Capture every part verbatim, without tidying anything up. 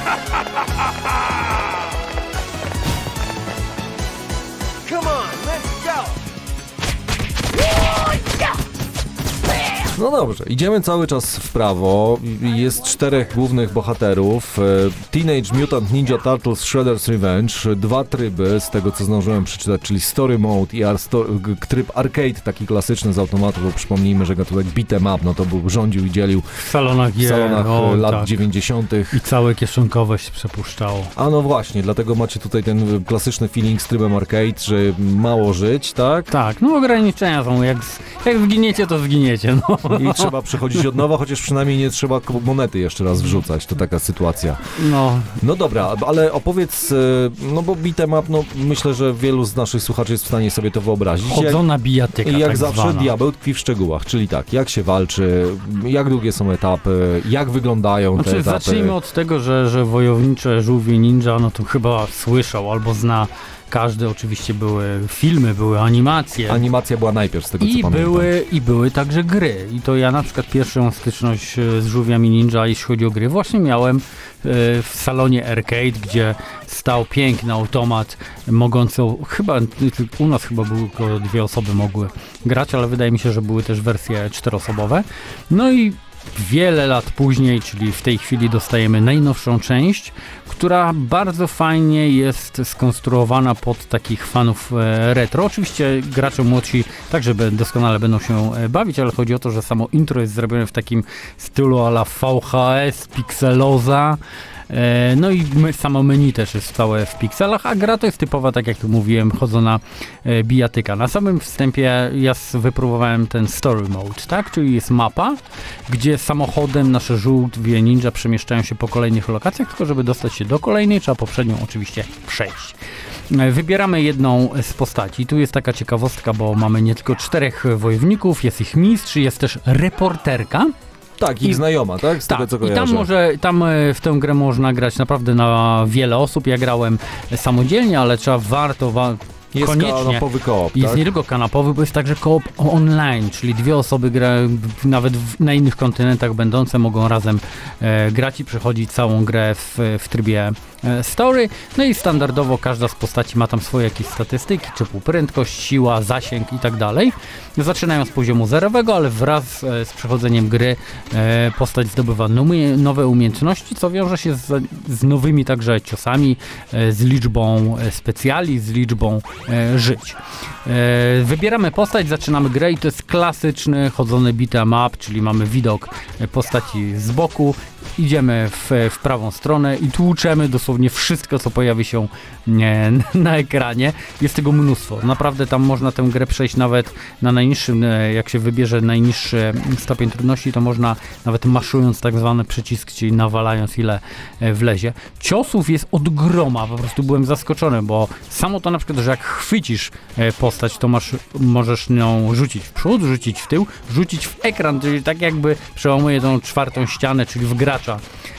Come on, let's go! No dobrze, idziemy cały czas w prawo. Jest czterech głównych bohaterów. Teenage Mutant Ninja Turtles Shredder's Revenge. Dwa tryby, z tego co zdążyłem przeczytać, czyli Story Mode i ar- sto- tryb arcade, taki klasyczny z automatu, bo przypomnijmy, że gatunek beat'em up, no to był, rządził i dzielił W salonach, w salonach je, o, lat tak. dziewięćdziesiątych. I całe kieszonkowe się przepuszczało. A no właśnie, dlatego macie tutaj ten klasyczny feeling z trybem arcade, że mało żyć, tak? Tak, no ograniczenia są, jak, z, jak zginiecie, to zginiecie, no. I trzeba przechodzić od nowa, chociaż przynajmniej nie trzeba monety jeszcze raz wrzucać, to taka sytuacja. No, No dobra, ale opowiedz, no bo beat'em up, no myślę, że wielu z naszych słuchaczy jest w stanie sobie to wyobrazić. chodzona bijatyka, I jak tak zawsze zwana. diabeł tkwi w szczegółach, czyli tak, jak się walczy, jak długie są etapy, jak wyglądają te Znaczy, etapy. zacznijmy od tego, że, że wojownicze żółwie ninja, no to chyba słyszał albo zna każdy. Oczywiście były filmy, były animacje. Animacja była najpierw, z tego co I pamiętam. były, I były także gry. I to ja na przykład pierwszą styczność e, z żółwiami ninja, jeśli chodzi o gry, właśnie miałem e, w salonie arcade, gdzie stał piękny automat mogący, chyba u nas chyba były tylko dwie osoby mogły grać, ale wydaje mi się, że były też wersje czteroosobowe. No i wiele lat później, czyli w tej chwili dostajemy najnowszą część, która bardzo fajnie jest skonstruowana pod takich fanów e, retro. Oczywiście gracze młodsi także be, doskonale będą się e, bawić, ale chodzi o to, że samo intro jest zrobione w takim stylu a la V H S, pikseloza. E, no i my, samo menu też jest całe w pikselach, a gra to jest typowa, tak jak tu mówiłem, chodzona e, bijatyka. Na samym wstępie ja wypróbowałem ten story mode, tak? Czyli jest mapa, gdzie samochodem nasze żółwie ninja przemieszczają się po kolejnych lokacjach, tylko żeby dostać się do kolejnej, trzeba poprzednią oczywiście przejść. E, wybieramy jedną z postaci. Tu jest taka ciekawostka, bo mamy nie tylko czterech wojowników, jest ich mistrz, jest też reporterka. Tak, ich I- znajoma, tak? Z tego Tak, co i kojarzę. tam może, tam e, w tę grę można grać naprawdę na wiele osób. Ja grałem samodzielnie, ale trzeba, warto, wa- Jest koniecznie. kanapowy koop, Jest tak? nie tylko kanapowy, bo jest także koop online, czyli dwie osoby grają, nawet w, na innych kontynentach będące mogą razem e, grać i przechodzić całą grę w, w trybie e, story. No i standardowo każda z postaci ma tam swoje jakieś statystyki, typu prędkość, siła, zasięg i tak dalej. Zaczynają z poziomu zerowego, ale wraz e, z przechodzeniem gry e, postać zdobywa numie, nowe umiejętności, co wiąże się z, z nowymi także ciosami, e, z liczbą e, specjali, z liczbą e, żyć. E, wybieramy postać, zaczynamy grę i to jest klasyczny chodzony beat'em up, czyli mamy widok e, postaci z boku, idziemy w, w prawą stronę i tłuczemy dosłownie wszystko, co pojawi się e, na ekranie. Jest tego mnóstwo. Naprawdę tam można tę grę przejść nawet na najniższym, e, jak się wybierze najniższy stopień trudności, to można nawet maszując tak zwany przycisk, czyli nawalając ile e, wlezie. Ciosów jest od groma, po prostu byłem zaskoczony, bo samo to na przykład, że jak chwycisz e, postać, to masz, możesz nią rzucić w przód, rzucić w tył, rzucić w ekran, czyli tak jakby przełamuje tą czwartą ścianę, czyli w gracza.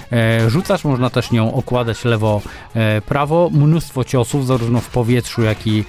E, rzucasz, można też nią okładać lewo, e, prawo. Mnóstwo ciosów, zarówno w powietrzu, jak i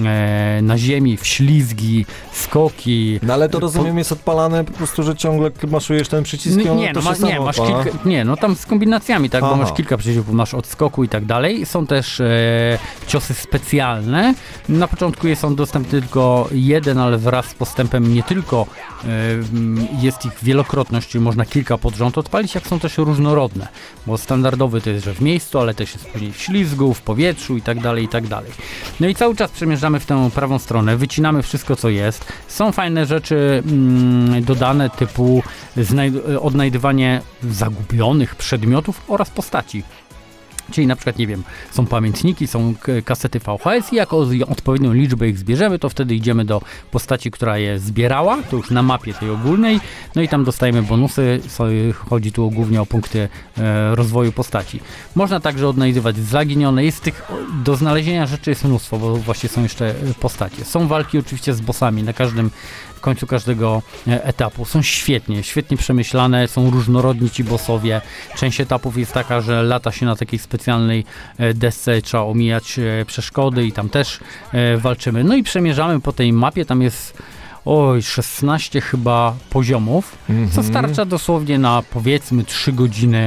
e, na ziemi, wślizgi, skoki. No ale to rozumiem jest odpalane po prostu, że ciągle maszujesz ten przycisk i N- on nie, to no, się ma, nie, samo masz odpala. kilka, nie, no tam z kombinacjami, tak, Aha. bo masz kilka przycisków, masz odskoku i tak dalej. Są też e, ciosy specjalne. Na początku jest on dostępny tylko jeden, ale wraz z postępem nie tylko e, jest ich wielokrotność, czyli można kilka pod rząd odpalić, jak są też różnorodne, bo standardowy to jest, że w miejscu, ale też jest później w ślizgu, w powietrzu i tak dalej, i tak dalej. No i cały czas przemierzamy w tę prawą stronę, wycinamy wszystko, co jest. Są fajne rzeczy mm, dodane, typu znajd- odnajdywanie zagubionych przedmiotów oraz postaci. Czyli na przykład, nie wiem, są pamiętniki, są k- kasety V H S i jak o- odpowiednią liczbę ich zbierzemy, to wtedy idziemy do postaci, która je zbierała, to już na mapie tej ogólnej, no i tam dostajemy bonusy, so, chodzi tu głównie o punkty e, rozwoju postaci. Można także odnajdywać zaginione, jest tych, do znalezienia rzeczy jest mnóstwo, bo właśnie są jeszcze postacie. Są walki oczywiście z bossami na każdym w końcu każdego e, etapu. Są świetnie, świetnie przemyślane, są różnorodni ci bossowie. Część etapów jest taka, że lata się na takiej specjalnej e, desce, trzeba omijać e, przeszkody i tam też e, walczymy. No i przemierzamy po tej mapie, tam jest oj, szesnaście chyba poziomów, co Mhm. starcza dosłownie na powiedzmy trzy godziny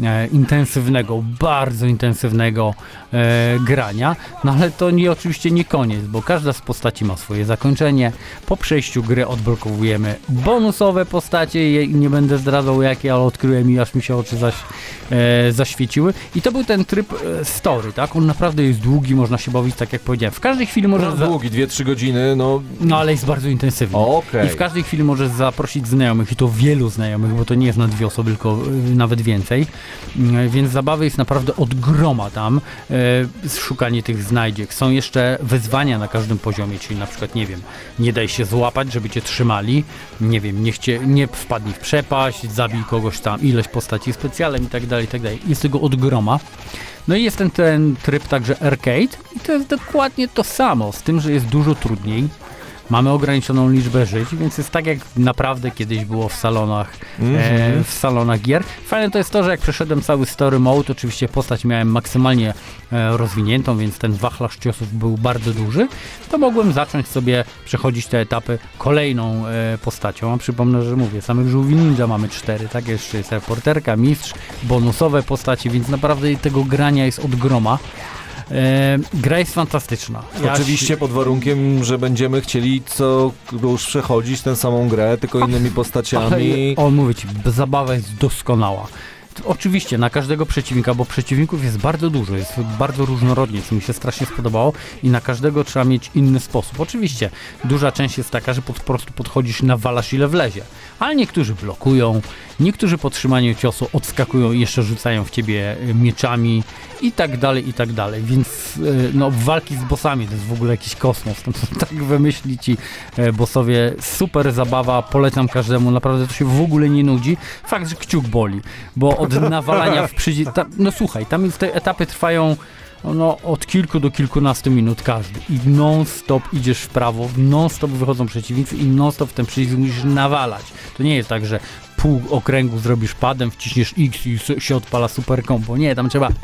e, intensywnego, bardzo intensywnego e, grania, no ale to nie, oczywiście nie koniec, bo każda z postaci ma swoje zakończenie. Po przejściu gry odblokowujemy bonusowe postacie, je, nie będę zdradzał jakie, ale odkryłem i aż mi się oczy zaś, e, zaświeciły. I to był ten tryb e, story, tak? On naprawdę jest długi, można się bawić, tak jak powiedziałem. W każdej chwili możesz... No, za- długi, dwie trzy godziny, no... No ale jest bardzo intensywny. Okej. I w każdej chwili możesz zaprosić znajomych i to wielu znajomych, bo to nie jest na dwie osoby, tylko y, nawet więcej. Y, więc zabawy jest naprawdę od groma tam. Y, szukanie tych znajdziek. Są jeszcze wyzwania na każdym poziomie, czyli na przykład, nie wiem, nie daj się złapać, żeby cię trzymali. Nie wiem, niech cię nie wpadnij w przepaść, zabij kogoś tam, ileś postaci specjalem i tak dalej, i tak dalej. Jest tego od groma. No i jest ten, ten tryb także arcade i to jest dokładnie to samo, z tym, że jest dużo trudniej. Mamy ograniczoną liczbę żyć, więc jest tak jak naprawdę kiedyś było w salonach, Mm-hmm. e, w salonach gier. Fajne to jest to, że jak przeszedłem cały story mode, oczywiście postać miałem maksymalnie e, rozwiniętą, więc ten wachlarz ciosów był bardzo duży, to mogłem zacząć sobie przechodzić te etapy kolejną e, postacią. A przypomnę, że mówię, samych żółwi ninja mamy cztery, tak? Jeszcze jest reporterka, mistrz, bonusowe postaci, więc naprawdę tego grania jest od groma. E, gra jest fantastyczna. Ja Oczywiście pod warunkiem, że będziemy chcieli co już przechodzić tę samą grę, tylko innymi postaciami. Ale, o, mówię ci, zabawa jest doskonała. Oczywiście na każdego przeciwnika, bo przeciwników jest bardzo dużo, jest bardzo różnorodnie, co mi się strasznie spodobało i na każdego trzeba mieć inny sposób. Oczywiście duża część jest taka, że po prostu podchodzisz, nawalasz ile wlezie, ale niektórzy blokują, niektórzy po trzymaniu ciosu odskakują i jeszcze rzucają w ciebie mieczami i tak dalej, i tak dalej, więc no walki z bossami to jest w ogóle jakiś kosmos, to, to tak wymyśli ci bossowie, super zabawa, polecam każdemu, naprawdę to się w ogóle nie nudzi, fakt, że kciuk boli, bo od nawalania w przycisk, no słuchaj, tam jest, te etapy trwają no, od kilku do kilkunastu minut każdy i non-stop idziesz w prawo, non-stop wychodzą przeciwnicy i non-stop w ten przycisk musisz nawalać. To nie jest tak, że pół okręgu zrobisz padem, wciśniesz X i się odpala super combo. Nie, tam trzeba...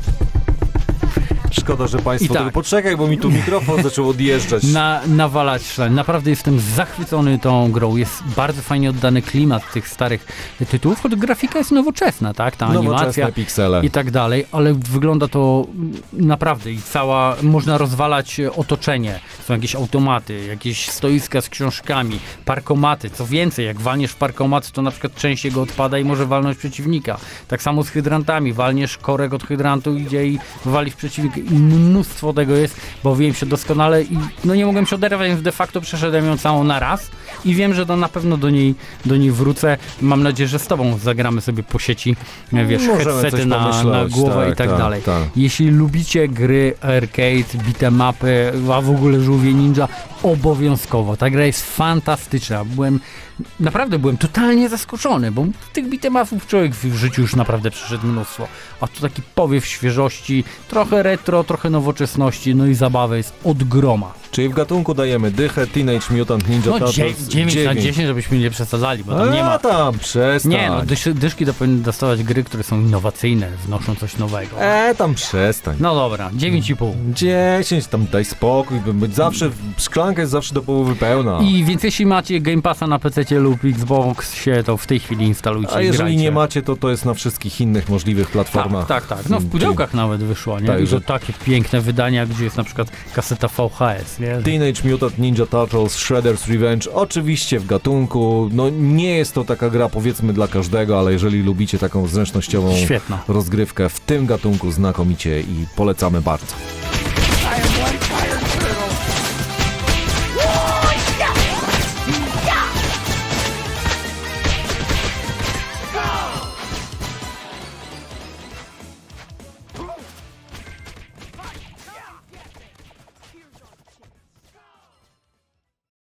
Szkoda, że państwo I tak. tego poczekaj, bo mi tu mikrofon zaczął odjeżdżać. Na, nawalać szlak. Naprawdę jestem zachwycony tą grą. Jest bardzo fajnie oddany klimat tych starych tytułów, choć grafika jest nowoczesna, tak? Ta animacja Nowoczesne piksele. i tak dalej, ale wygląda to naprawdę i cała, można rozwalać otoczenie. Są jakieś automaty, jakieś stoiska z książkami, parkomaty. Co więcej, jak walniesz w parkomat, to na przykład część jego odpada i może walnąć przeciwnika. Tak samo z hydrantami. Walniesz korek od hydrantu, idzie i wali w przeciwnika. I mnóstwo tego jest, bawiłem się doskonale i no nie mogłem się oderwać, więc de facto przeszedłem ją całą na raz i wiem, że to na pewno do niej, do niej wrócę. Mam nadzieję, że z tobą zagramy sobie po sieci, wiesz, Możemy headsety coś na, na pomyśleć, głowę tak, i tak, tak dalej. tak. Jeśli lubicie gry arcade, beat'em upy, a w ogóle żółwie ninja, obowiązkowo. Ta gra jest fantastyczna. Byłem, naprawdę byłem totalnie zaskoczony, bo tych beat'em upów człowiek w życiu już naprawdę przeszedł mnóstwo. A tu taki powiew świeżości, trochę retro, trochę nowoczesności, no i zabawa jest od groma. Czyli w gatunku dajemy dychę Teenage Mutant Ninja No Turtles dziewięć na dziesięć, żebyśmy nie przesadzali, bo tam A nie ma... tam, przestań. Nie, no dysz, dyszki to powinny dostawać gry, które są innowacyjne, wnoszą coś nowego. E, tam przestań. No dobra, dziewięć i pół. dziesięć, tam daj spokój, by zawsze, szklanka jest zawsze do połowy pełna. I więc jeśli macie Game Passa na pececie lub Xboxie, to w tej chwili instalujcie A i jeżeli grajcie. nie macie, to to jest na wszystkich innych możliwych platformach. Tak, tak, tak. No w pudełkach nawet wyszło, nie? Tak, I że- to takie piękne wydania, gdzie jest na przykład kaseta V H S, nie? Teenage Mutant Ninja Turtles Shredder's Revenge, oczywiście w gatunku, no nie jest to taka gra powiedzmy dla każdego, ale jeżeli lubicie taką zręcznościową Świetna. rozgrywkę w tym gatunku znakomicie i polecamy bardzo.